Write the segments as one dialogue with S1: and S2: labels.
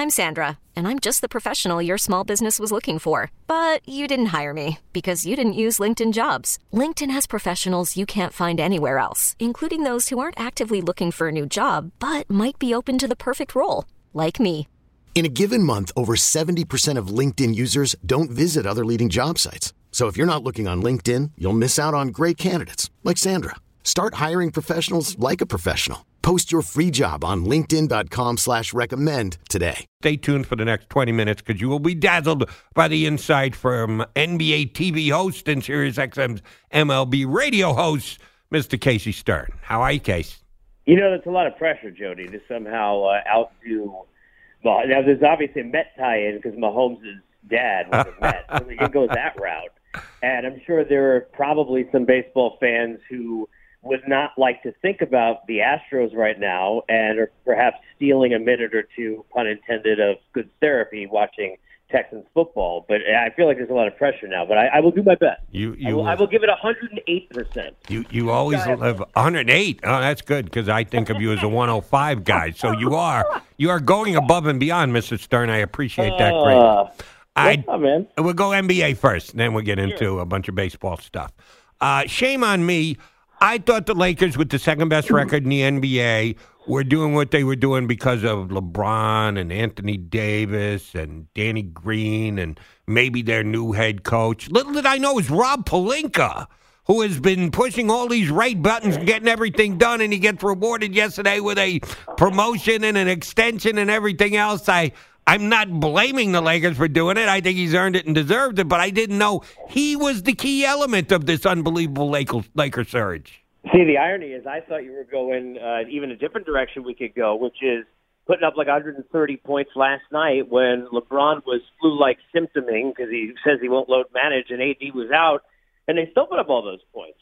S1: I'm Sandra, and I'm just the professional your small business was looking for. But you didn't hire me because you didn't use LinkedIn Jobs. LinkedIn has professionals you can't find anywhere else, including those who aren't actively looking for a new job, but might be open to the perfect role, like me.
S2: In a given month, over 70% of LinkedIn users don't visit other leading job sites. So if you're not looking on LinkedIn, you'll miss out on great candidates like Sandra. Start hiring professionals like a professional. Post your free job on linkedin.com/recommend today.
S3: Stay tuned for the next 20 minutes because you will be dazzled by the insight from NBA TV host and SiriusXM's MLB radio host, Mr. Casey Stern. How are you, Case?
S4: You know, that's a lot of pressure, Jody, to somehow outdo. Well, now there's obviously a Met tie-in because Mahomes' dad was a Met. So it goes that route. And I'm sure there are probably some baseball fans who would not like to think about the Astros right now and are perhaps stealing a minute or two, pun intended, of good therapy watching Texans football. But I feel like there's a lot of pressure now. But I will do my best. I will give it 108%.
S3: You always live 108. Oh, that's good because I think of you as a 105 guy. So you are going above and beyond, Mr. Stern. I appreciate that greatly. We'll go NBA first, and then we'll get into a bunch of baseball stuff. Shame on me. I thought the Lakers, with the second-best record in the NBA, were doing what they were doing because of LeBron and Anthony Davis and Danny Green and maybe their new head coach. Little did I know it was Rob Pelinka, who has been pushing all these right buttons and getting everything done, and he gets rewarded yesterday with a promotion and an extension and everything else. I'm not blaming the Lakers for doing it. I think he's earned it and deserved it, but I didn't know he was the key element of this unbelievable Laker surge.
S4: See, the irony is I thought you were going even a different direction we could go, which is putting up like 130 points last night when LeBron was flu-like symptoming because he says he won't load manage and AD was out, and they still put up all those points.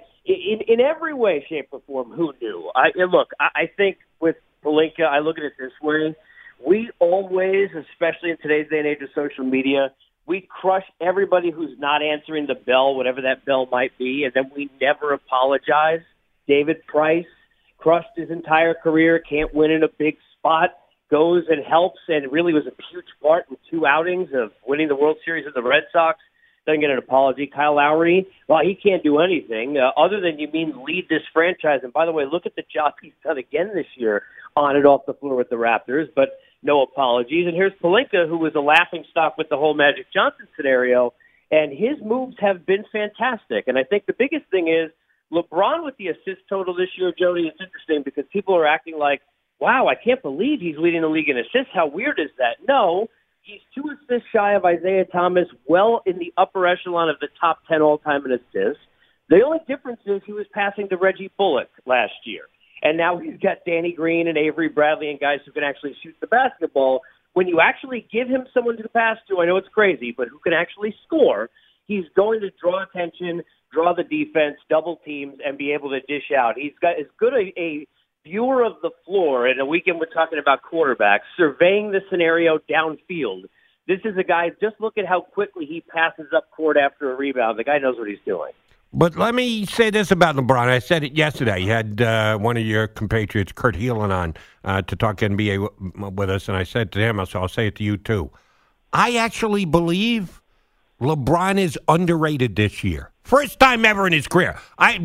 S4: In every way, shape, or form, who knew? I think with Pelinka, I look at it this way. We always, especially in today's day and age of social media, we crush everybody who's not answering the bell, whatever that bell might be, and then we never apologize. David Price crushed his entire career, can't win in a big spot, goes and helps, and really was a huge part in 2 outings of winning the World Series with the Red Sox. Doesn't get an apology. Kyle Lowry, well, he can't do anything other than lead this franchise. And by the way, look at the job he's done again this year on and off the floor with the Raptors, but no apologies. And here's Pelinka, who was a laughingstock with the whole Magic Johnson scenario, and his moves have been fantastic. And I think the biggest thing is LeBron with the assist total this year, Jody, it's interesting because people are acting like, wow, I can't believe he's leading the league in assists. How weird is that? No, he's 2 assists shy of Isaiah Thomas, well in the upper echelon of the top 10 all-time in assists. The only difference is he was passing to Reggie Bullock last year. And now he's got Danny Green and Avery Bradley and guys who can actually shoot the basketball. When you actually give him someone to pass to, I know it's crazy, but who can actually score, he's going to draw attention, draw the defense, double teams, and be able to dish out. He's got as good a viewer of the floor, and a weekend we're talking about quarterbacks, surveying the scenario downfield. This is a guy, just look at how quickly he passes up court after a rebound. The guy knows what he's doing.
S3: But let me say this about LeBron. I said it yesterday. You had one of your compatriots, Kurt Heelan, on to talk NBA with us, and I said to him, so I'll say it to you too. I actually believe LeBron is underrated this year. First time ever in his career.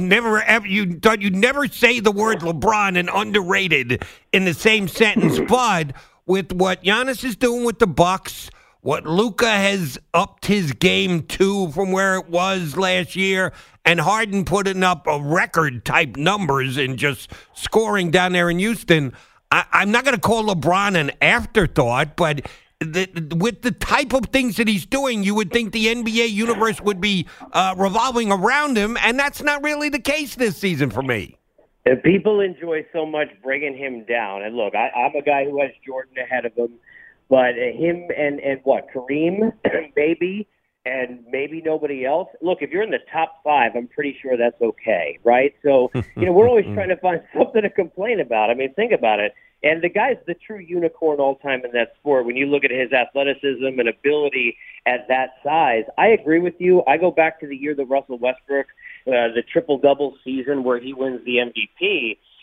S3: You'd never say the word LeBron and underrated in the same sentence, but with what Giannis is doing with the Bucks, what Luka has upped his game to from where it was last year, and Harden putting up a record-type numbers and just scoring down there in Houston, I'm not going to call LeBron an afterthought, but with the type of things that he's doing, you would think the NBA universe would be revolving around him, and that's not really the case this season for me.
S4: And people enjoy so much bringing him down. And look, I'm a guy who has Jordan ahead of him, but him and Kareem, maybe, and maybe nobody else. Look, if you're in the top 5, I'm pretty sure that's okay, right? So, we're always trying to find something to complain about. I mean, think about it. And the guy's the true unicorn all time in that sport. When you look at his athleticism and ability at that size, I agree with you. I go back to the year that Russell Westbrook, the triple-double season where he wins the MVP,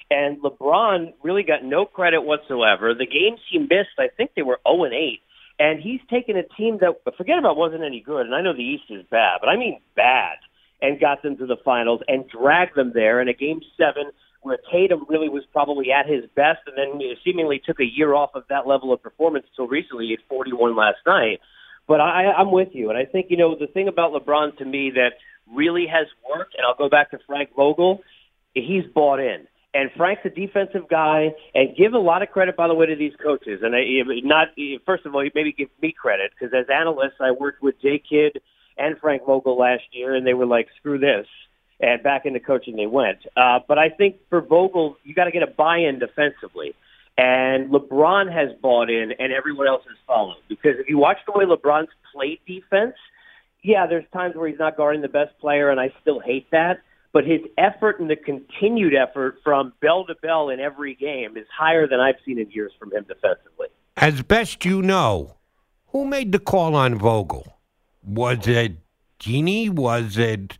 S4: And LeBron really got no credit whatsoever. The games he missed, I think they were 0-8. And he's taken a team that, forget about wasn't any good, and I know the East is bad, but I mean bad, and got them to the finals and dragged them there in a Game 7 where Tatum really was probably at his best and then seemingly took a year off of that level of performance until recently. He had 41 last night. But I'm with you, and I think, the thing about LeBron to me that really has worked, and I'll go back to Frank Vogel, he's bought in. And Frank's a defensive guy, and give a lot of credit, by the way, to these coaches. And first of all, maybe give me credit, because as analysts, I worked with Jay Kidd and Frank Vogel last year, and they were like, screw this. And back into coaching they went. But I think for Vogel, you got to get a buy-in defensively. And LeBron has bought in, and everyone else has followed. Because if you watch the way LeBron's played defense, yeah, there's times where he's not guarding the best player, and I still hate that. But his effort and the continued effort from bell to bell in every game is higher than I've seen in years from him defensively.
S3: As best you know, who made the call on Vogel? Was it Genie? Was it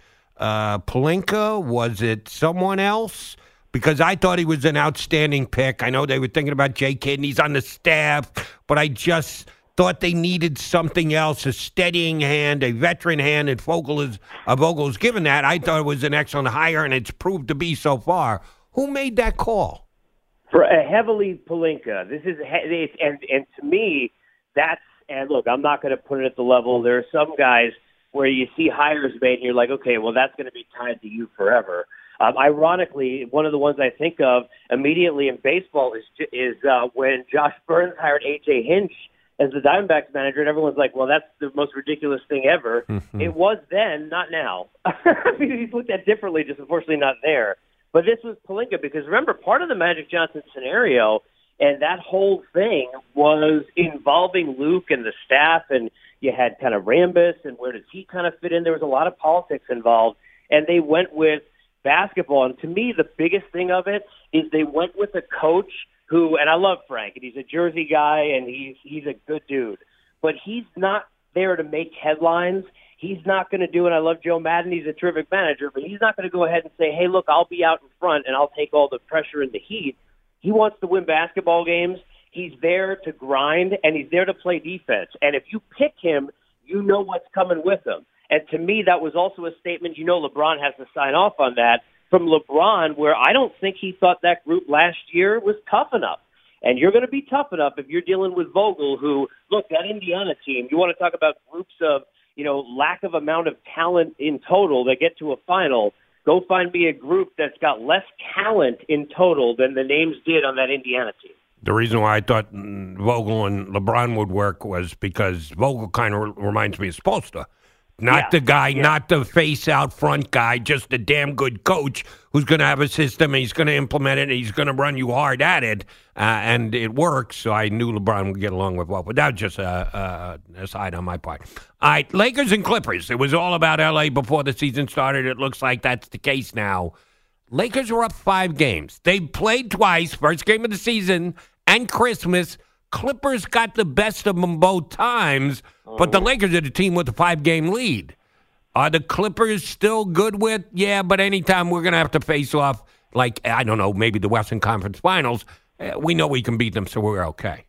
S3: Pelinka? Was it someone else? Because I thought he was an outstanding pick. I know they were thinking about Jay Kidd, and he's on the staff, but I just thought they needed something else, a steadying hand, a veteran hand, and Vogel's given that. I thought it was an excellent hire, and it's proved to be so far. Who made that call?
S4: For a heavily Pelinka. This is and to me, that's, and look, I'm not going to put it at the level. There are some guys where you see hires made, and you're like, okay, well, that's going to be tied to you forever. Ironically, one of the ones I think of immediately in baseball is when Josh Burns hired A.J. Hinch as the Diamondbacks manager, and everyone's like, well, that's the most ridiculous thing ever. Mm-hmm. It was then, not now. I mean, he's looked at differently, just unfortunately not there. But this was Pelinka, because remember, part of the Magic Johnson scenario and that whole thing was involving Luke and the staff, and you had kind of Rambis, and where does he kind of fit in? There was a lot of politics involved, and they went with basketball. And to me, the biggest thing of it is they went with a coach who, and I love Frank, and he's a Jersey guy, and he's a good dude, but he's not there to make headlines. He's not going to do it. I love Joe Madden. He's a terrific manager, but he's not going to go ahead and say, hey, look, I'll be out in front, and I'll take all the pressure and the heat. He wants to win basketball games. He's there to grind, and he's there to play defense. And if you pick him, you know what's coming with him. And to me, that was also a statement, LeBron has to sign off on that, from LeBron, where I don't think he thought that group last year was tough enough. And you're going to be tough enough if you're dealing with Vogel, who, look, that Indiana team, you want to talk about groups of, lack of amount of talent in total that get to a final. Go find me a group that's got less talent in total than the names did on that Indiana team.
S3: The reason why I thought Vogel and LeBron would work was because Vogel kind of reminds me of Spoelstra. Not the guy, not the face-out front guy, just a damn good coach who's going to have a system, and he's going to implement it, and he's going to run you hard at it, and it works. So I knew LeBron would get along with Vogel. But that was just a aside on my part. All right, Lakers and Clippers. It was all about L.A. before the season started. It looks like that's the case now. Lakers are up 5 games. They played twice, first game of the season and Christmas. Clippers got the best of them both times, but the Lakers are the team with the 5-game lead. Are the Clippers still good with? Yeah, but anytime we're going to have to face off, like, I don't know, maybe the Western Conference Finals, we know we can beat them, so we're okay.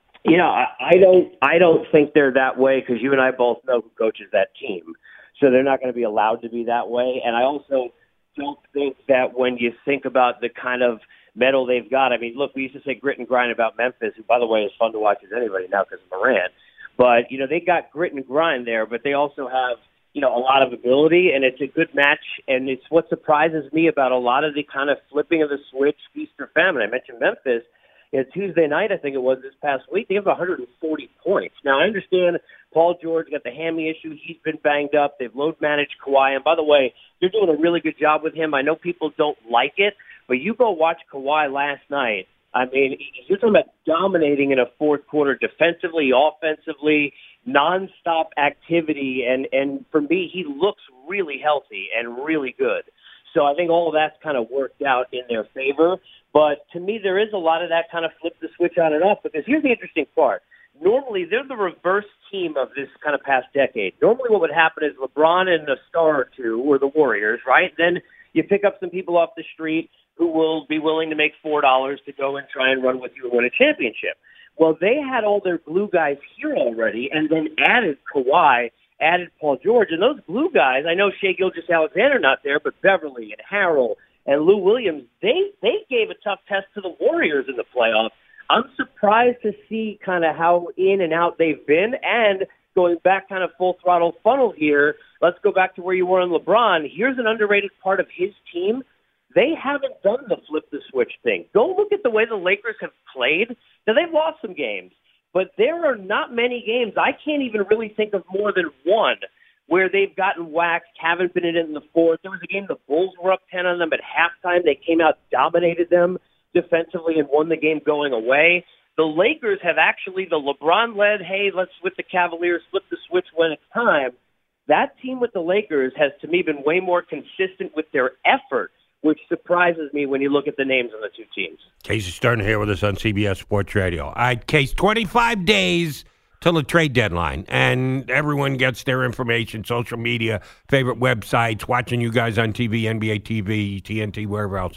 S4: I don't think they're that way, because you and I both know who coaches that team. So they're not going to be allowed to be that way. And I also don't think that when you think about the kind of medal they've got. I mean, look, we used to say grit and grind about Memphis, who, by the way, is fun to watch as anybody now because of Morant. But, they got grit and grind there, but they also have, a lot of ability, and it's a good match. And it's what surprises me about a lot of the kind of flipping of the switch, feast or famine. I mentioned Memphis. Tuesday night, I think it was this past week, they have 140 points. Now, I understand Paul George got the hammy issue. He's been banged up. They've load managed Kawhi. And by the way, they're doing a really good job with him. I know people don't like it, but you go watch Kawhi last night. I mean, you're talking about dominating in a fourth quarter defensively, offensively, nonstop activity. And for me, he looks really healthy and really good. So I think all of that's kind of worked out in their favor. But to me, there is a lot of that kind of flip the switch on and off, because here's the interesting part. Normally, they're the reverse team of this kind of past decade. Normally what would happen is LeBron and a star or two were the Warriors, right? Then you pick up some people off the street. who will be willing to make $4 to go and try and run with you and win a championship. Well, they had all their glue guys here already and then added Kawhi, added Paul George. And those glue guys, I know Shai Gilgeous-Alexander not there, but Beverly and Harrell and Lou Williams, they gave a tough test to the Warriors in the playoffs. I'm surprised to see kind of how in and out they've been. And going back kind of full throttle funnel here, let's go back to where you were on LeBron. Here's an underrated part of his team. They haven't done the flip the switch thing. Go look at the way the Lakers have played. Now, they've lost some games, but there are not many games. I can't even really think of more than one where they've gotten waxed, haven't been in it in the fourth. There was a game the Bulls were up 10 on them at halftime. They came out, dominated them defensively, and won the game going away. The Lakers have actually, the LeBron-led, hey, let's with the Cavaliers, flip the switch when it's time. That team with the Lakers has, to me, been way more consistent with their effort, which surprises me when you look at the names of the two teams.
S3: Casey Stern here with us on CBS Sports Radio. All right, Case, 25 days till the trade deadline, and everyone gets their information, social media, favorite websites, watching you guys on TV, NBA TV, TNT, wherever else.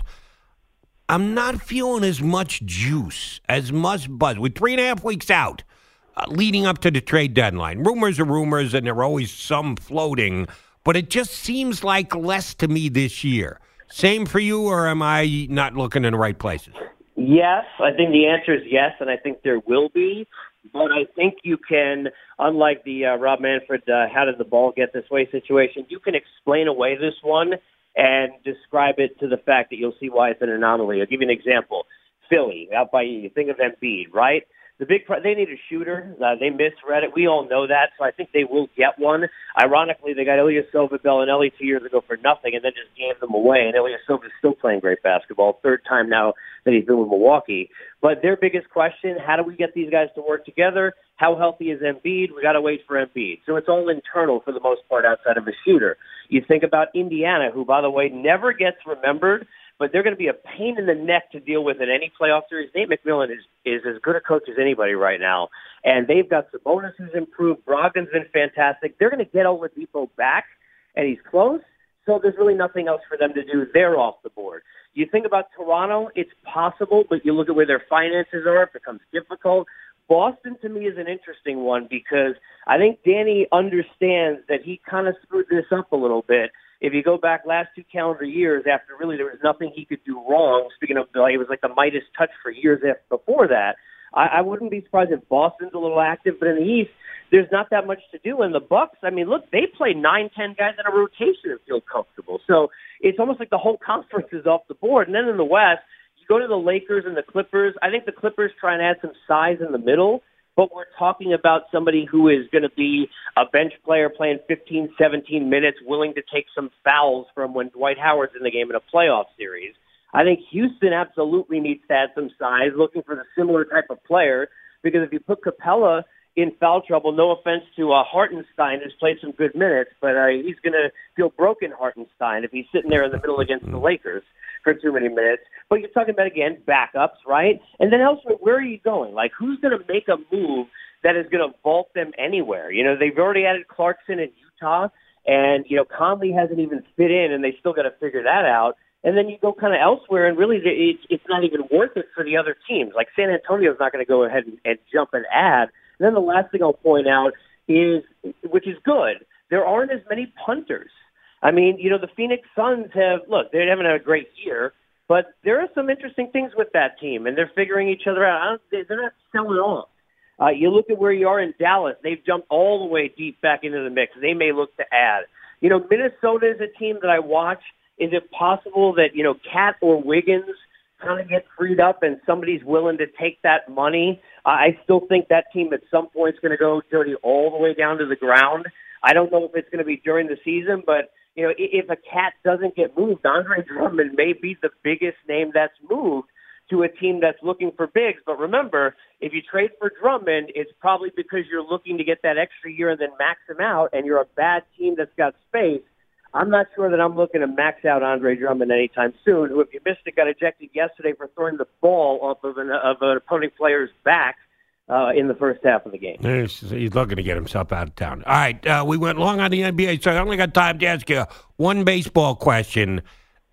S3: I'm not feeling as much juice, as much buzz. With 3.5 weeks out, leading up to the trade deadline, rumors are rumors, and there are always some floating, but it just seems like less to me this year. Same for you, or am I not looking in the right places?
S4: Yes, I think the answer is yes, and I think there will be. But I think you can, unlike the Rob Manfred how did the ball get this way situation, you can explain away this one and describe it to the fact that you'll see why it's an anomaly. I'll give you an example. Philly, out by you think of Embiid, right? They need a shooter. They misread it. We all know that, so I think they will get one. Ironically, they got Ilyasova Bellinelli 2 years ago for nothing and then just gave them away, and Ilyasova is still playing great basketball, third time now that he's been with Milwaukee. But their biggest question, how do we get these guys to work together? How healthy is Embiid? We got to wait for Embiid. So it's all internal for the most part outside of a shooter. You think about Indiana, who, by the way, never gets remembered, but they're going to be a pain in the neck to deal with in any playoff series. Nate McMillan is as good a coach as anybody right now. And they've got Sabonis who's improved. Brogdon's been fantastic. They're going to get Oladipo back, and he's close. So there's really nothing else for them to do. They're off the board. You think about Toronto, it's possible, but you look at where their finances are, it becomes difficult. Boston, to me, is an interesting one because I think Danny understands that he kind of screwed this up a little bit. If you go back last 2 calendar years after really there was nothing he could do wrong, speaking of, it was like the Midas touch for years before that, I wouldn't be surprised if Boston's a little active, but in the East, there's not that much to do. And the Bucks, I mean, look, they play 9-10 guys in a rotation and feel comfortable. So it's almost like the whole conference is off the board. And then in the West, you go to the Lakers and the Clippers. I think the Clippers try and add some size in the middle, but we're talking about somebody who is going to be a bench player playing 15, 17 minutes, willing to take some fouls from when Dwight Howard's in the game in a playoff series. I think Houston absolutely needs to add some size, looking for the similar type of player, because if you put Capella in foul trouble, no offense to Hartenstein, who's played some good minutes, but he's going to feel broken, Hartenstein, if he's sitting there in the middle against the Lakers for too many minutes. But you're talking about, again, backups, right? And then elsewhere, where are you going? Like, who's going to make a move that is going to vault them anywhere? You know, they've already added Clarkson in Utah, and, you know, Conley hasn't even fit in, and they still got to figure that out. And then you go kind of elsewhere, and really it's not even worth it for the other teams. Like San Antonio's not going to go ahead and jump and add. And then the last thing I'll point out is, which is good, there aren't as many punters. I mean, you know, the Phoenix Suns they haven't had a great year, but there are some interesting things with that team, and they're figuring each other out. They're not selling off. You look at where you are in Dallas. They've jumped all the way deep back into the mix. They may look to add. You know, Minnesota is a team that I watch. Is it possible that, you know, Cat or Wiggins kind of get freed up and somebody's willing to take that money? I still think that team at some point is going to go dirty all the way down to the ground. I don't know if it's going to be during the season, but, you know, if a Cat doesn't get moved, Andre Drummond may be the biggest name that's moved to a team that's looking for bigs. But remember, if you trade for Drummond, it's probably because you're looking to get that extra year and then max him out, and you're a bad team that's got space. I'm not sure that I'm looking to max out Andre Drummond anytime soon, who, if you missed it, got ejected yesterday for throwing the ball off of an opposing player's back in the first half of the game.
S3: He's looking to get himself out of town. All right, we went long on the NBA, so I only got time to ask you one baseball question.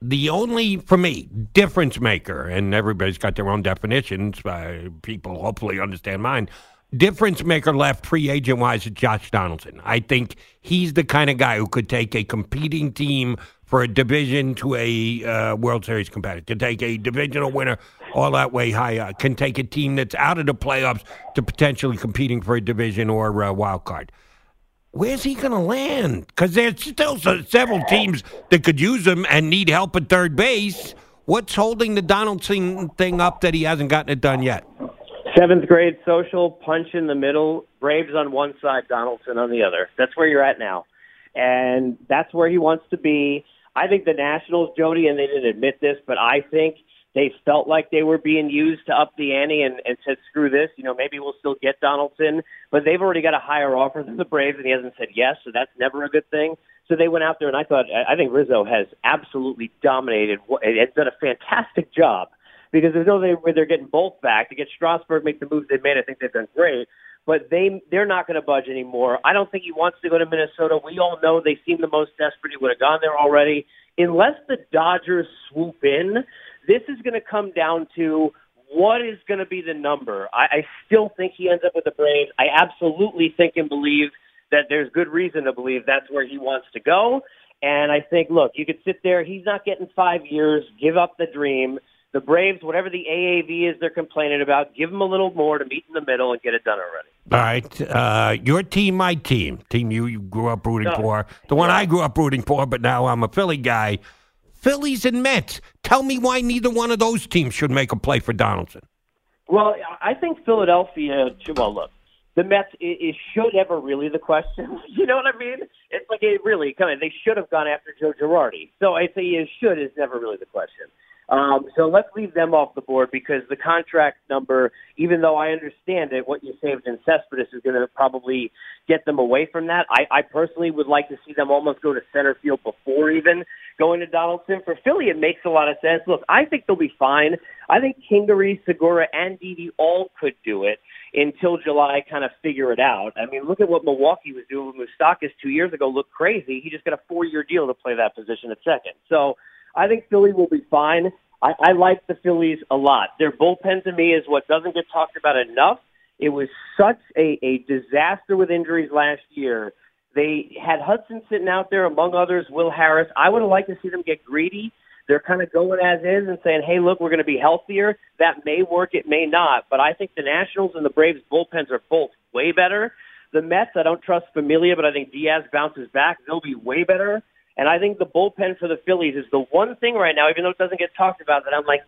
S3: the only, for me, difference maker, and everybody's got their own definitions, people hopefully understand mine, difference maker left free agent-wise is Josh Donaldson. I think he's the kind of guy who could take a competing team for a division to a World Series competitor, can take a divisional winner all that way high, can take a team that's out of the playoffs to potentially competing for a division or a wild card. Where's he going to land? Because there's still several teams that could use him and need help at third base. What's holding the Donaldson thing up that he hasn't gotten it done yet?
S4: 7th grade social, punch in the middle, Braves on one side, Donaldson on the other. That's where you're at now. And that's where he wants to be. I think the Nationals, Jody, and they didn't admit this, but I think they felt like they were being used to up the ante and said, screw this, maybe we'll still get Donaldson. But they've already got a higher offer than the Braves, and he hasn't said yes, so that's never a good thing. So they went out there, and I think Rizzo has absolutely dominated and done a fantastic job. Because there's no way they're getting both back. To get Strasburg, make the moves they've made, I think they've done great. But they're not going to budge anymore. I don't think he wants to go to Minnesota. We all know they seem the most desperate. He would have gone there already. Unless the Dodgers swoop in, this is going to come down to what is going to be the number. I still think he ends up with the Braves. I absolutely think and believe that there's good reason to believe that's where he wants to go. And I think, look, you could sit there. He's not getting 5 years. Give up the dream. The Braves, whatever the AAV is they're complaining about, give them a little more to meet in the middle and get it done already.
S3: All right. Your team, my team you grew up rooting for, the one I grew up rooting for, but now I'm a Philly guy. Phillies and Mets. Tell me why neither one of those teams should make a play for Donaldson.
S4: Well, I think Philadelphia, look, the Mets, is should ever really the question. You know what I mean? It's like it really, they should have gone after Joe Girardi. So I say should is never really the question. So let's leave them off the board because the contract number, even though I understand it, what you saved in Cespedes is going to probably get them away from that. I personally would like to see them almost go to center field before even going to Donaldson. For Philly, it makes a lot of sense. Look, I think they'll be fine. I think Kingery, Segura, and Didi all could do it until July, kind of figure it out. I mean, look at what Milwaukee was doing with Moustakas 2 years ago. Looked crazy. He just got a 4-year deal to play that position at second. So I think Philly will be fine. I like the Phillies a lot. Their bullpen to me is what doesn't get talked about enough. It was such a disaster with injuries last year. They had Hudson sitting out there, among others, Will Harris. I would have liked to see them get greedy. They're kind of going as is and saying, hey, look, we're going to be healthier. That may work, it may not. But I think the Nationals and the Braves bullpens are both way better. The Mets, I don't trust Familia, but I think Diaz bounces back. They'll be way better. And I think the bullpen for the Phillies is the one thing right now, even though it doesn't get talked about, that I'm like,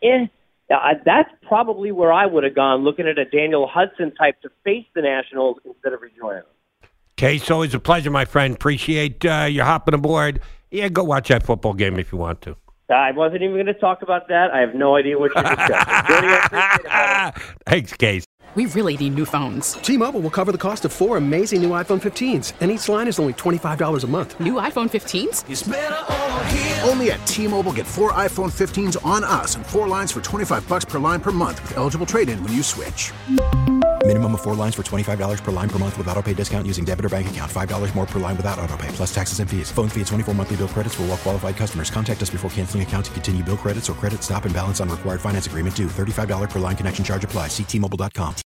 S4: that's probably where I would have gone, looking at a Daniel Hudson type to face the Nationals instead of rejoining them.
S3: Okay, so it's a pleasure, my friend. Appreciate you hopping aboard. Yeah, go watch that football game if you want to.
S4: I wasn't even going to talk about that. I have no idea what you're discussing. Jody, I appreciate it.
S3: Thanks, Case.
S5: We really need new phones.
S6: T-Mobile will cover the cost of 4 amazing new iPhone 15s, and each line is only $25 a month.
S5: New iPhone 15s?
S7: It's better over here. Only at T-Mobile, get 4 iPhone 15s on us and 4 lines for $25 per line per month with eligible trade-in when you switch.
S8: Minimum of 4 lines for $25 per line per month with autopay discount using debit or bank account. $5 more per line without autopay, plus taxes and fees. Phone fee at 24 monthly bill credits for well-qualified customers. Contact us before canceling account to continue bill credits or credit stop and balance on required finance agreement due. $35 per line connection charge applies. See T-Mobile.com.